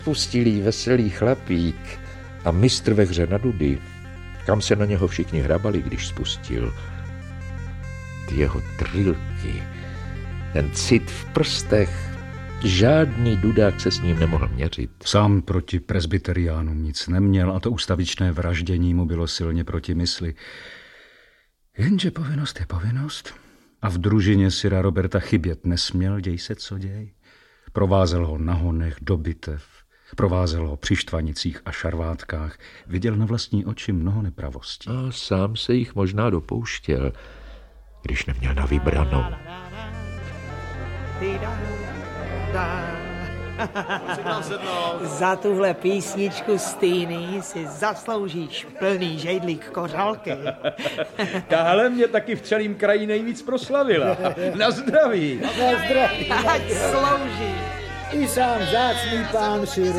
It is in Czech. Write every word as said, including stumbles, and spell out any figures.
Pustilý veselý chlapík a mistr ve hře na dudy, kam se na něho všichni hrabali, když spustil. Ty jeho trilky, ten cit v prstech, žádný dudák se s ním nemohl měřit. Sám proti presbyteriánům nic neměl a to ustavičné vraždění mu bylo silně proti mysli. Jenže povinnost je povinnost a v družině syra Roberta chybět nesměl, děj se co děj. Provázel ho na honech do bitev, provázel ho při štvanicích a šarvátkách, viděl na vlastní oči mnoho nepravostí. A sám se jich možná dopouštěl, když neměl na vybranou. Za tuhle písničku Stýny si zasloužíš plný žejdlík kořalky. Tahle mě taky v celém kraji nejvíc proslavila. Na zdraví. Na zdraví. Ať slouží. I sám vzácný pán si